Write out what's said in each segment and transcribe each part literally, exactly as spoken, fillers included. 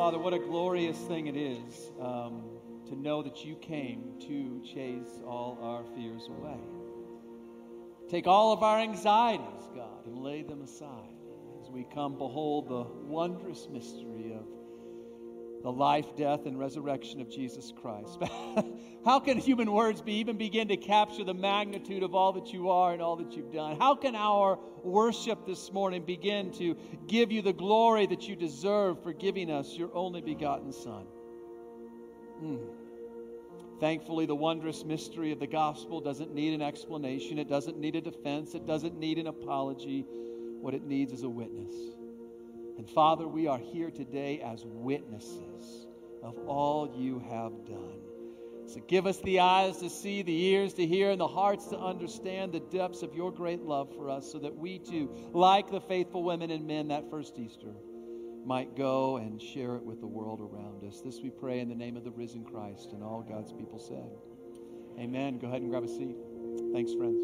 Father, what a glorious thing it is um, to know that you came to chase all our fears away. Take all of our anxieties, God, and lay them aside as we come behold the wondrous mystery of the life, death, and resurrection of Jesus Christ. How can human words be even begin to capture the magnitude of all that you are and all that you've done? How can our worship this morning begin to give you the glory that you deserve for giving us your only begotten Son? Mm. Thankfully, the wondrous mystery of the gospel doesn't need an explanation. It doesn't need a defense. It doesn't need an apology. What it needs is a witness. And Father, we are here today as witnesses of all you have done. So give us the eyes to see, the ears to hear, and the hearts to understand the depths of your great love for us, so that we too, like the faithful women and men that first Easter, might go and share it with the world around us. This we pray in the name of the risen Christ, and all God's people said. Amen. Go ahead and grab a seat. Thanks, friends.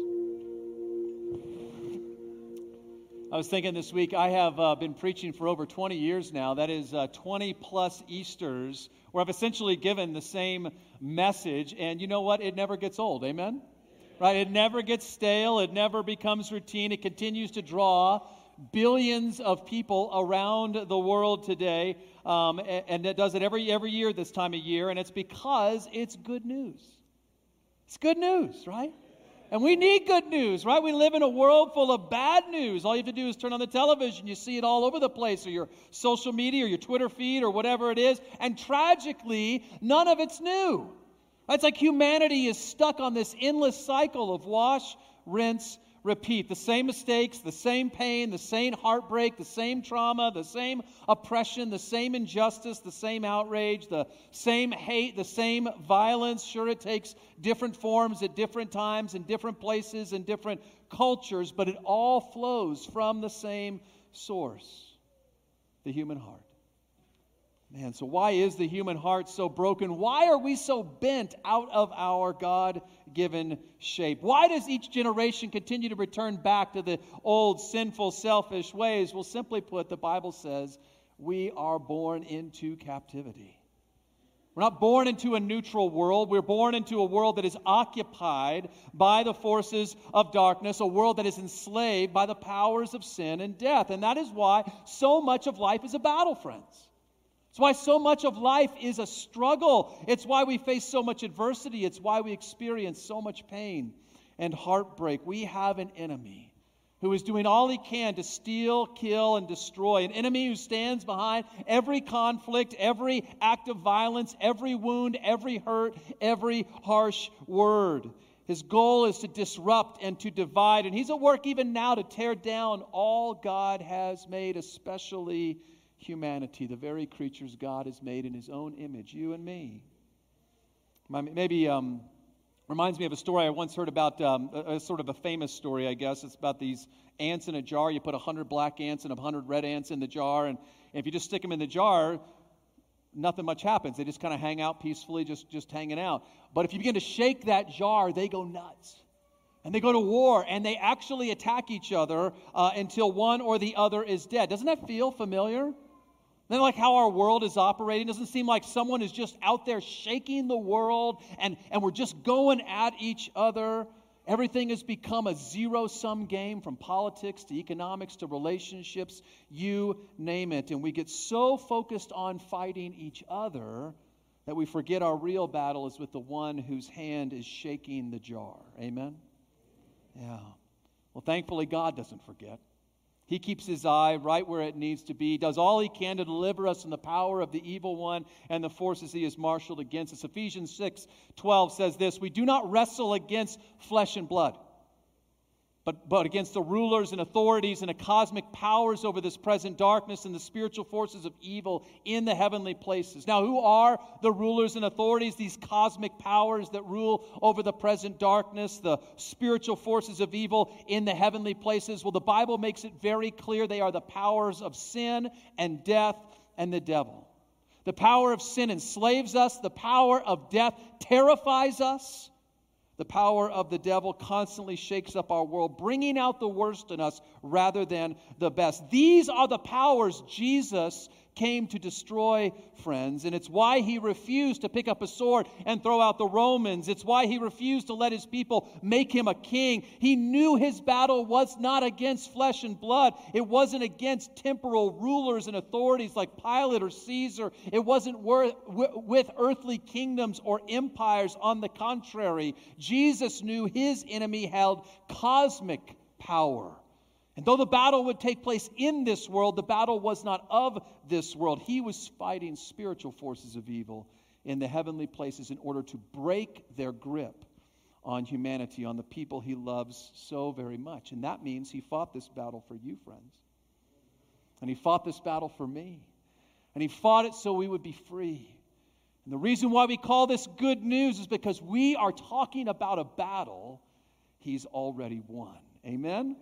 I was thinking this week, I have uh, been preaching for over twenty years now. That is uh, twenty plus Easters, where I've essentially given the same message. And you know what? It never gets old. Amen? Right? It never gets stale. It never becomes routine. It continues to draw billions of people around the world today. Um, and, and it does it every, every year this time of year. And it's because it's good news. It's good news, right? And we need good news, right? We live in a world full of bad news. All you have to do is turn on the television. You see it all over the place, or your social media, or your Twitter feed, or whatever it is. And tragically, none of it's new. It's like humanity is stuck on this endless cycle of wash, rinse, repeat. The same mistakes, the same pain, the same heartbreak, the same trauma, the same oppression, the same injustice, the same outrage, the same hate, the same violence. Sure, it takes different forms at different times in different places and different cultures, but it all flows from the same source, the human heart. Man, so why is the human heart so broken? Why are we so bent out of our God-given shape? Why does each generation continue to return back to the old, sinful, selfish ways? Well, simply put, the Bible says we are born into captivity. We're not born into a neutral world. We're born into a world that is occupied by the forces of darkness, a world that is enslaved by the powers of sin and death. And that is why so much of life is a battle, friends. It's why so much of life is a struggle. It's why we face so much adversity. It's why we experience so much pain and heartbreak. We have an enemy who is doing all he can to steal, kill, and destroy. An enemy who stands behind every conflict, every act of violence, every wound, every hurt, every harsh word. His goal is to disrupt and to divide. And he's at work even now to tear down all God has made, especially humanity, the very creatures God has made in his own image, you and me. Maybe um, reminds me of a story I once heard about, um, a, a sort of a famous story, I guess. It's about these ants in a jar. You put a hundred black ants and a hundred red ants in the jar, and if you just stick them in the jar, nothing much happens. They just kind of hang out peacefully, just, just hanging out. But if you begin to shake that jar, they go nuts. And they go to war, and they actually attack each other uh, until one or the other is dead. Doesn't that feel familiar? Then, like how our world is operating, doesn't seem like someone is just out there shaking the world and, and we're just going at each other. Everything has become a zero-sum game, from politics to economics to relationships, you name it. And we get so focused on fighting each other that we forget our real battle is with the one whose hand is shaking the jar. Amen? Yeah. Well, thankfully, God doesn't forget. He keeps his eye right where it needs to be, does all he can to deliver us from the power of the evil one and the forces he has marshaled against us. Ephesians six twelve says this: we do not wrestle against flesh and blood, but, but against the rulers and authorities and the cosmic powers over this present darkness and the spiritual forces of evil in the heavenly places. Now, who are the rulers and authorities, these cosmic powers that rule over the present darkness, the spiritual forces of evil in the heavenly places? Well, the Bible makes it very clear they are the powers of sin and death and the devil. The power of sin enslaves us. The power of death terrifies us. The power of the devil constantly shakes up our world, bringing out the worst in us rather than the best. These are the powers Jesus came to destroy, friends. And it's why he refused to pick up a sword and throw out the Romans. It's why he refused to let his people make him a king. He knew his battle was not against flesh and blood. It wasn't against temporal rulers and authorities like Pilate or Caesar. It wasn't wor- w- with earthly kingdoms or empires. On the contrary, Jesus knew his enemy held cosmic power. And though the battle would take place in this world, the battle was not of this world. He was fighting spiritual forces of evil in the heavenly places in order to break their grip on humanity, on the people he loves so very much. And that means he fought this battle for you, friends. And he fought this battle for me. And he fought it so we would be free. And the reason why we call this good news is because we are talking about a battle he's already won. Amen?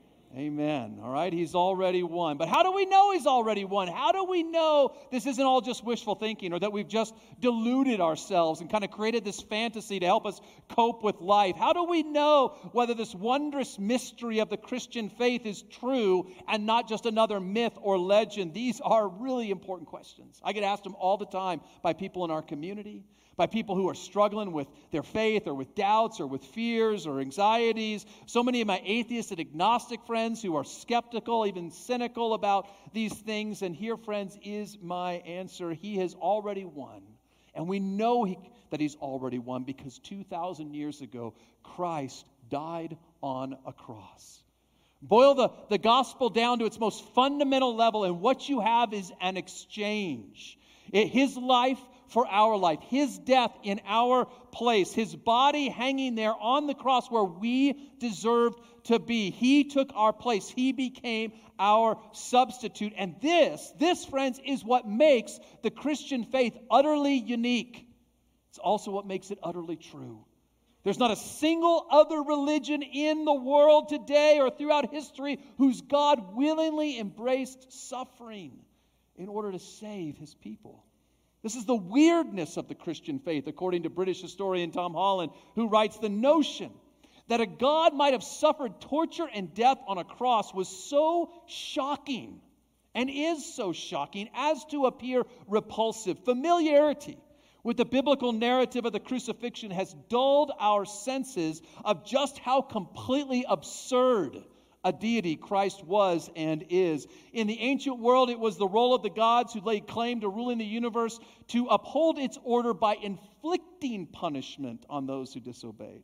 Amen. All right, he's already won. But how do we know he's already won? How do we know this isn't all just wishful thinking, or that we've just deluded ourselves and kind of created this fantasy to help us cope with life? How do we know whether this wondrous mystery of the Christian faith is true and not just another myth or legend? These are really important questions. I get asked them all the time by people in our community, by people who are struggling with their faith or with doubts or with fears or anxieties. So many of my atheist and agnostic friends who are skeptical, even cynical about these things. And here, friends, is my answer. He has already won. And we know he, that he's already won because two thousand years ago, Christ died on a cross. Boil the, the gospel down to its most fundamental level, and what you have is an exchange. It, his life for our life, his death in our place, his body hanging there on the cross where we deserved to be. He took our place. He became our substitute. And this, this, friends, is what makes the Christian faith utterly unique. It's also what makes it utterly true. There's not a single other religion in the world today or throughout history whose God willingly embraced suffering in order to save his people. This is the weirdness of the Christian faith, according to British historian Tom Holland, who writes, the notion that a God might have suffered torture and death on a cross was so shocking and is so shocking as to appear repulsive. Familiarity with the biblical narrative of the crucifixion has dulled our senses of just how completely absurd a deity Christ was and is. In the ancient world, it was the role of the gods who laid claim to ruling the universe to uphold its order by inflicting punishment on those who disobeyed,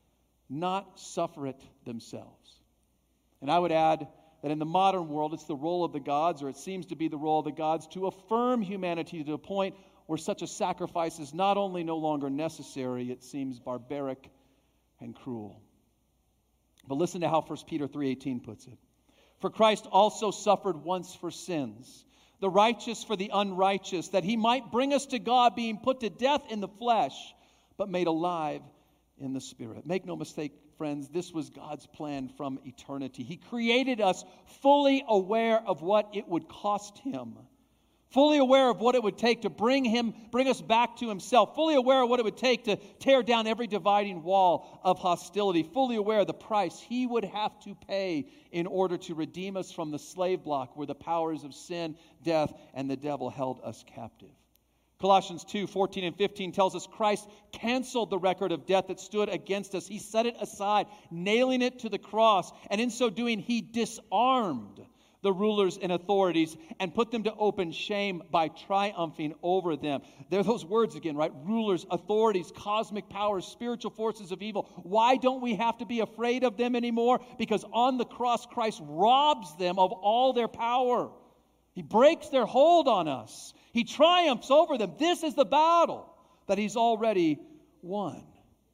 not suffer it themselves. And I would add that in the modern world, it's the role of the gods, or it seems to be the role of the gods, to affirm humanity to a point where such a sacrifice is not only no longer necessary, it seems barbaric and cruel. But listen to how First Peter three eighteen puts it. For Christ also suffered once for sins, the righteous for the unrighteous, that he might bring us to God, being put to death in the flesh, but made alive in the Spirit. Make no mistake, friends, this was God's plan from eternity. He created us fully aware of what it would cost him, fully aware of what it would take to bring him, bring us back to himself, fully aware of what it would take to tear down every dividing wall of hostility, fully aware of the price he would have to pay in order to redeem us from the slave block where the powers of sin, death, and the devil held us captive. Colossians two fourteen and fifteen tells us Christ canceled the record of debt that stood against us. He set it aside, nailing it to the cross, and in so doing, he disarmed the rulers and authorities and put them to open shame by triumphing over them. There are those words again, right? Rulers, authorities, cosmic powers, spiritual forces of evil. Why don't we have to be afraid of them anymore? Because on the cross, Christ robs them of all their power. He breaks their hold on us. He triumphs over them. This is the battle that he's already won.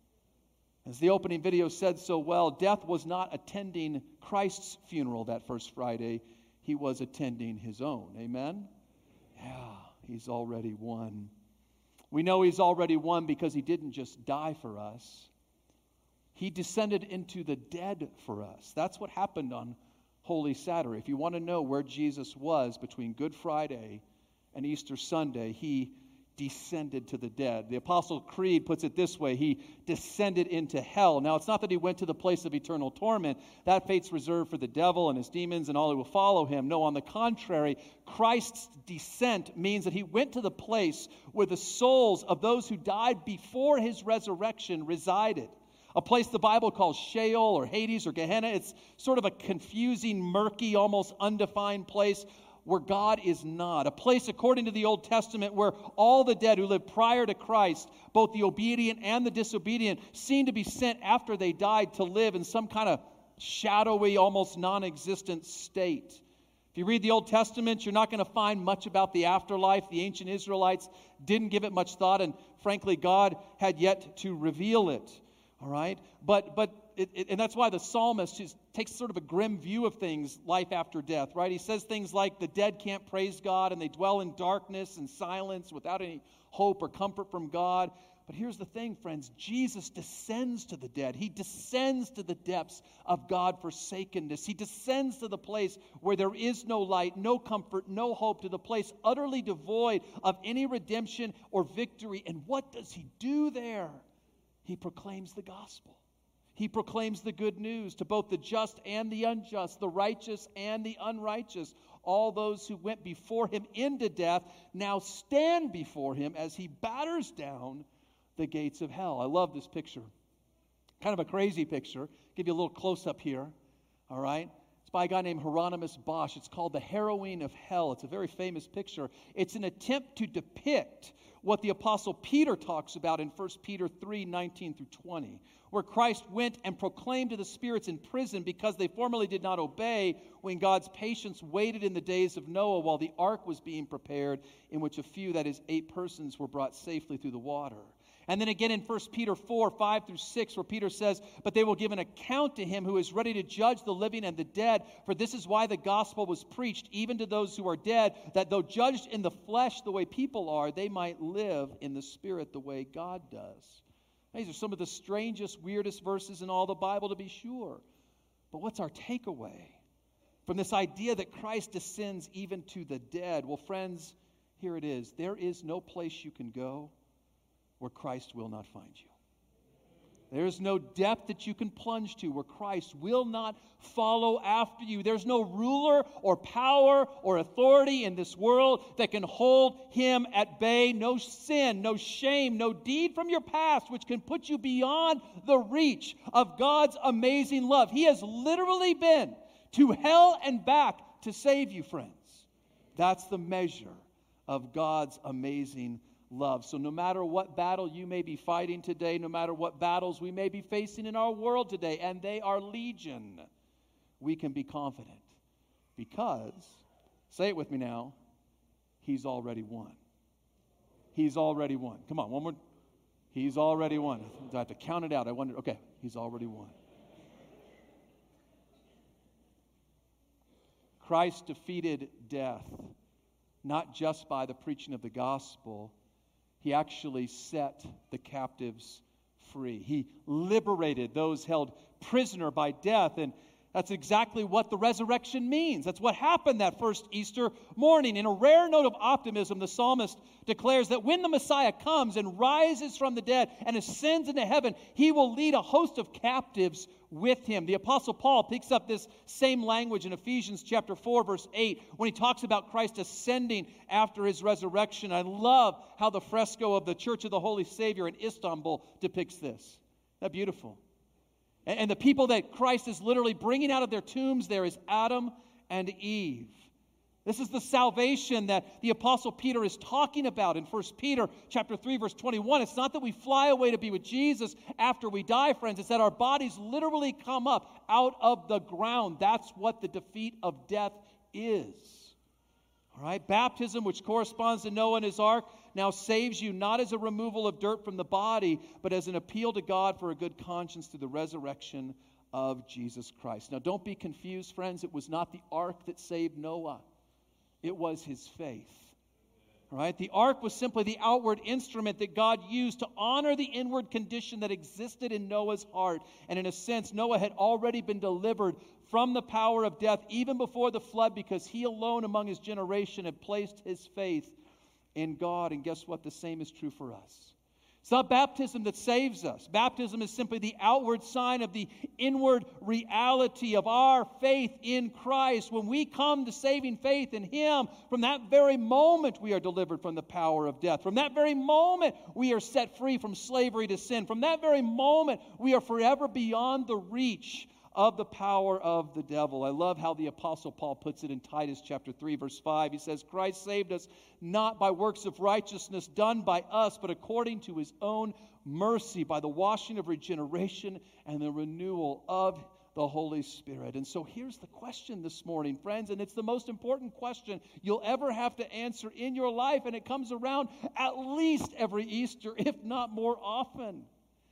As the opening video said so well, death was not attending Christ's funeral that first Friday. He was attending his own. Amen? Yeah, he's already won. We know he's already won because he didn't just die for us. He descended into the dead for us. That's what happened on Holy Saturday. If you want to know where Jesus was between Good Friday and Easter Sunday, he descended to the dead. The Apostle Creed puts it this way: he descended into hell. Now, it's not that he went to the place of eternal torment. That fate's reserved for the devil and his demons and all who will follow him. No, on the contrary, Christ's descent means that he went to the place where the souls of those who died before his resurrection resided. A place the Bible calls Sheol or Hades or Gehenna. It's sort of a confusing, murky, almost undefined place where God is not. A place, according to the Old Testament, where all the dead who lived prior to Christ, both the obedient and the disobedient, seemed to be sent after they died to live in some kind of shadowy, almost non-existent state. If you read the Old Testament, you're not going to find much about the afterlife. The ancient Israelites didn't give it much thought, and frankly, God had yet to reveal it. All right? But, but it, it, and that's why the psalmist just takes sort of a grim view of things, life after death, right? He says things like the dead can't praise God and they dwell in darkness and silence without any hope or comfort from God. But here's the thing, friends. Jesus descends to the dead. He descends to the depths of God-forsakenness. He descends to the place where there is no light, no comfort, no hope, to the place utterly devoid of any redemption or victory. And what does he do there? He proclaims the gospel. He proclaims the good news to both the just and the unjust, the righteous and the unrighteous. All those who went before him into death now stand before him as he batters down the gates of hell. I love this picture. Kind of a crazy picture. Give you a little close-up here. All right? It's by a guy named Hieronymus Bosch. It's called The Harrowing of Hell. It's a very famous picture. It's an attempt to depict what the Apostle Peter talks about in First Peter three, nineteen through twenty, where Christ went and proclaimed to the spirits in prison because they formerly did not obey, when God's patience waited in the days of Noah while the ark was being prepared, in which a few, that is eight persons, were brought safely through the water. And then again in First Peter four, five through six, where Peter says, "But they will give an account to him who is ready to judge the living and the dead. For this is why the gospel was preached, even to those who are dead, that though judged in the flesh the way people are, they might live in the spirit the way God does." These are some of the strangest, weirdest verses in all the Bible, to be sure. But what's our takeaway from this idea that Christ descends even to the dead? Well, friends, here it is. There is no place you can go where Christ will not find you. There's no depth that you can plunge to where Christ will not follow after you. There's no ruler or power or authority in this world that can hold him at bay. No sin, no shame, no deed from your past which can put you beyond the reach of God's amazing love. He has literally been to hell and back to save you, friends. That's the measure of God's amazing love. So no matter what battle you may be fighting today, no matter what battles we may be facing in our world today, and they are legion, we can be confident because, say it with me now, he's already won. He's already won. Come on, one more. He's already won. I have to count it out. I wonder, okay, he's already won. Christ defeated death, not just by the preaching of the gospel. He actually set the captives free. He liberated those held prisoner by death. And that's exactly what the resurrection means. That's what happened that first Easter morning. In a rare note of optimism, the psalmist declares that when the Messiah comes and rises from the dead and ascends into heaven, he will lead a host of captives with him. The Apostle Paul picks up this same language in Ephesians chapter four, verse eight, when he talks about Christ ascending after his resurrection. I love how the fresco of the Church of the Holy Savior in Istanbul depicts this. Isn't that beautiful? And, and the people that Christ is literally bringing out of their tombs there is Adam and Eve. This is the salvation that the Apostle Peter is talking about in First Peter chapter three, verse twenty-one. It's not that we fly away to be with Jesus after we die, friends. It's that our bodies literally come up out of the ground. That's what the defeat of death is. All right? Baptism, which corresponds to Noah and his ark, now saves you not as a removal of dirt from the body, but as an appeal to God for a good conscience through the resurrection of Jesus Christ. Now, don't be confused, friends. It was not the ark that saved Noah. It was his faith. Right? The ark was simply the outward instrument that God used to honor the inward condition that existed in Noah's heart. And in a sense, Noah had already been delivered from the power of death even before the flood, because he alone among his generation had placed his faith in God. And guess what? The same is true for us. It's not baptism that saves us. Baptism is simply the outward sign of the inward reality of our faith in Christ. When we come to saving faith in Him, from that very moment we are delivered from the power of death. From that very moment we are set free from slavery to sin. From that very moment we are forever beyond the reach of the power of the devil. I love how the Apostle Paul puts it in Titus chapter three, verse five. He says, Christ saved us not by works of righteousness done by us, but according to His own mercy, by the washing of regeneration and the renewal of the Holy Spirit. And so here's the question this morning, friends, and it's the most important question you'll ever have to answer in your life, and it comes around at least every Easter, if not more often.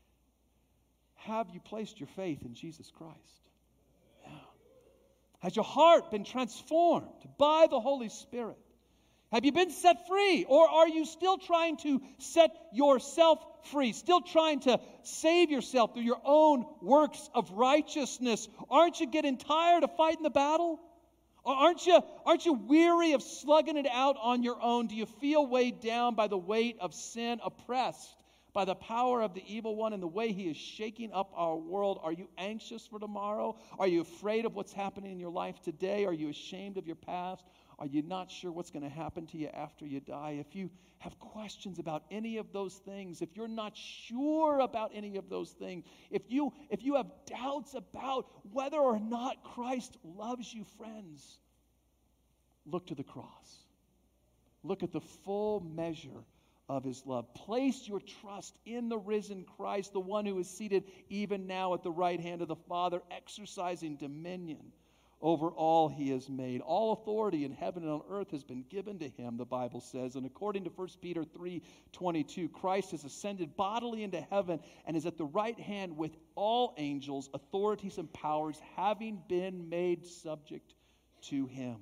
Have you placed your faith in Jesus Christ? Yeah. Has your heart been transformed by the Holy Spirit? Have you been set free? Or are you still trying to set yourself free? Still trying to save yourself through your own works of righteousness? Aren't you getting tired of fighting the battle? Or aren't you, aren't you weary of slugging it out on your own? Do you feel weighed down by the weight of sin, oppressed by the power of the evil one and the way he is shaking up our world? Are you anxious for tomorrow? Are you afraid of what's happening in your life today? Are you ashamed of your past? Are you not sure what's going to happen to you after you die? If you have questions about any of those things, if you're not sure about any of those things, if you, if you have doubts about whether or not Christ loves you, friends, look to the cross. Look at the full measure of His love. Place your trust in the risen Christ, the one who is seated even now at the right hand of the Father, exercising dominion over all He has made. All authority in heaven and on earth has been given to Him, the Bible says. And according to First Peter three twenty-two, Christ has ascended bodily into heaven and is at the right hand with all angels, authorities, and powers, having been made subject to Him.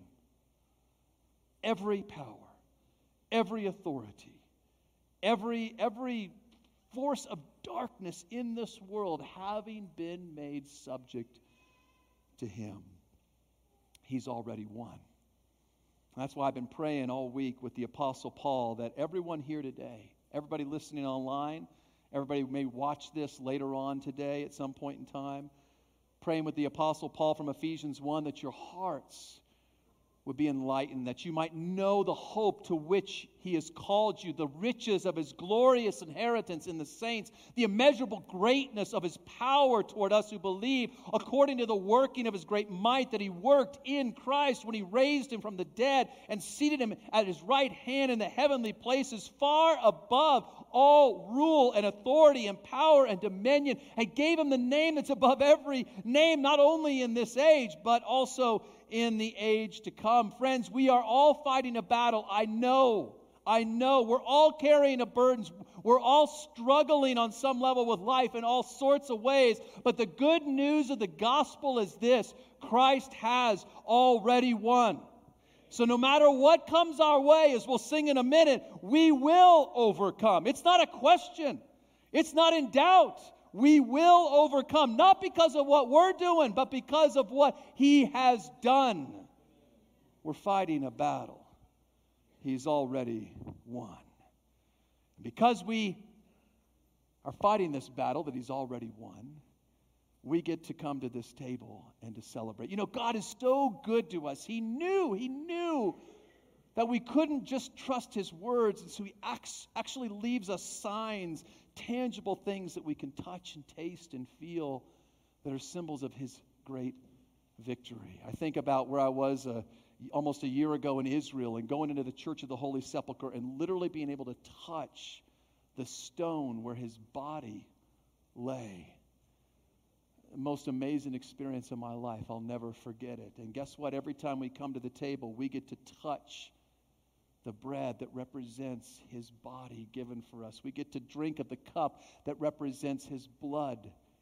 Every power, every authority, every, every force of darkness in this world having been made subject to Him. He's already won. That's why I've been praying all week with the Apostle Paul that everyone here today, everybody listening online, everybody who may watch this later on today at some point in time, praying with the Apostle Paul from Ephesians one that your hearts would be enlightened, that you might know the hope to which He has called you, the riches of His glorious inheritance in the saints, the immeasurable greatness of His power toward us who believe, according to the working of His great might that He worked in Christ when He raised Him from the dead and seated Him at His right hand in the heavenly places, far above all rule and authority and power and dominion, and gave Him the name that's above every name, not only in this age, but also in the age to come. Friends, we are all fighting a battle. I know, I know. We're all carrying a burden. We're all struggling on some level with life in all sorts of ways. But the good news of the gospel is this: Christ has already won. So no matter what comes our way, as we'll sing in a minute, we will overcome. It's not a question. It's not in doubt. We will overcome, not because of what we're doing, but because of what He has done. We're fighting a battle He's already won. Because we are fighting this battle that He's already won, we get to come to this table and to celebrate. You know, God is so good to us. He knew, He knew that we couldn't just trust His words, and so He acts, actually leaves us signs, tangible things that we can touch and taste and feel that are symbols of His great victory. I think about where I was uh, almost a year ago in Israel and going into the Church of the Holy Sepulchre and literally being able to touch the stone where His body lay. The most amazing experience of my life. I'll never forget it. And guess what? Every time we come to the table, we get to touch the bread that represents His body given for us. We get to drink of the cup that represents His blood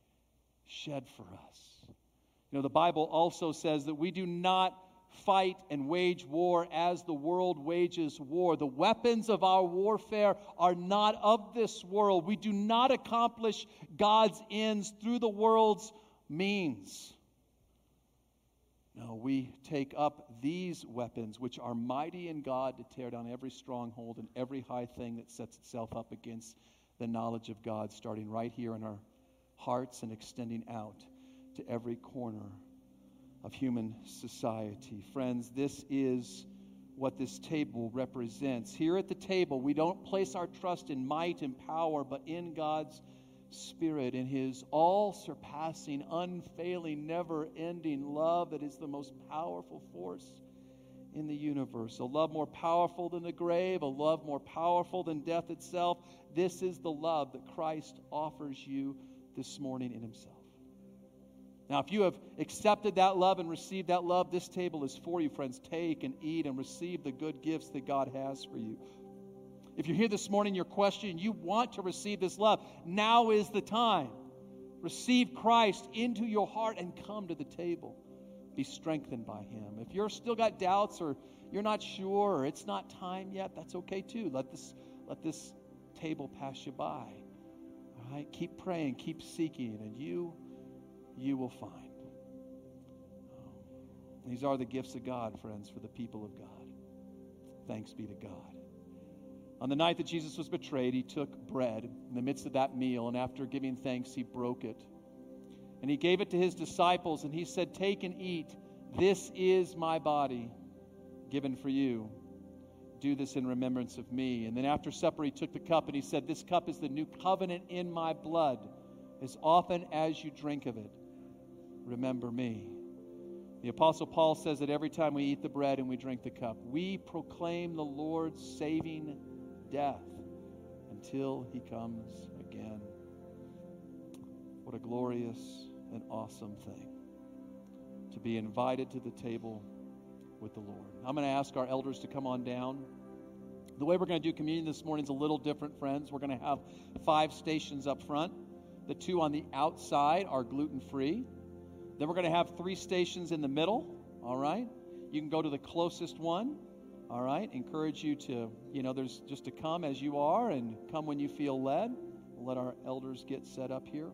shed for us. You know, the Bible also says that we do not fight and wage war as the world wages war. The weapons of our warfare are not of this world. We do not accomplish God's ends through the world's means. No, we take up these weapons, which are mighty in God to tear down every stronghold and every high thing that sets itself up against the knowledge of God, starting right here in our hearts and extending out to every corner of human society. Friends, this is what this table represents. Here at the table, we don't place our trust in might and power, but in God's Spirit, in His all-surpassing, unfailing, never-ending love that is the most powerful force in the universe. A love more powerful than the grave, a love more powerful than death itself. This is the love that Christ offers you this morning in Himself. Now, if you have accepted that love and received that love, this table is for you, friends. Take and eat and receive the good gifts that God has for you. If you're here this morning, you're questioning, you want to receive this love, now is the time. Receive Christ into your heart and come to the table. Be strengthened by Him. If you're still got doubts or you're not sure or it's not time yet, that's okay too. Let this, let this table pass you by. All right? Keep praying, keep seeking, and you, you will find. These are the gifts of God, friends, for the people of God. Thanks be to God. On the night that Jesus was betrayed, He took bread in the midst of that meal, and after giving thanks, He broke it. And He gave it to His disciples, and He said, "Take and eat. This is my body given for you. Do this in remembrance of me." And then after supper, He took the cup, and He said, "This cup is the new covenant in my blood. As often as you drink of it, remember me." The Apostle Paul says that every time we eat the bread and we drink the cup, we proclaim the Lord's saving death until He comes again. What a glorious and awesome thing to be invited to the table with the Lord. I'm going to ask our elders to come on down. The way we're going to do communion this morning is a little different, friends. We're going to have five stations up front. The two on the outside are gluten-free. Then we're going to have three stations in the middle, all right? You can go to the closest one. All right, encourage you to, you know, there's just to come as you are and come when you feel led. We'll let our elders get set up here.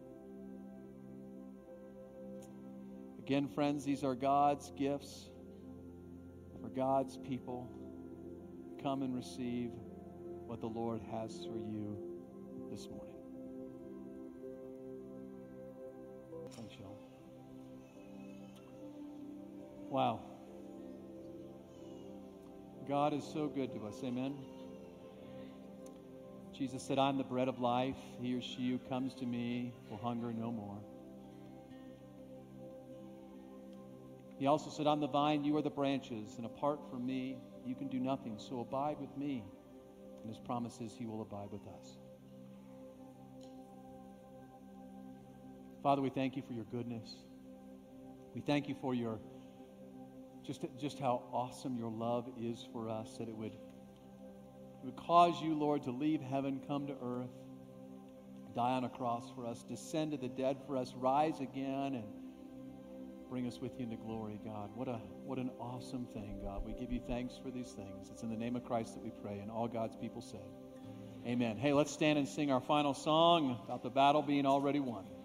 Again, friends, these are God's gifts for God's people. Come and receive what the Lord has for you this morning. Thanks, y'all. Wow. God is so good to us. Amen. Jesus said, "I'm the bread of life. He or she who comes to me will hunger no more." He also said, "I'm the vine, you are the branches, and apart from me, you can do nothing. So abide with me." And His promise is He will abide with us. Father, we thank You for Your goodness. We thank You for Your Just, just how awesome Your love is for us, that it would, it would cause You, Lord, to leave heaven, come to earth, die on a cross for us, descend to the dead for us, rise again, and bring us with You into glory, God. What a what an awesome thing, God. We give You thanks for these things. It's in the name of Christ that we pray, and all God's people said, amen. Hey, let's stand and sing our final song about the battle being already won.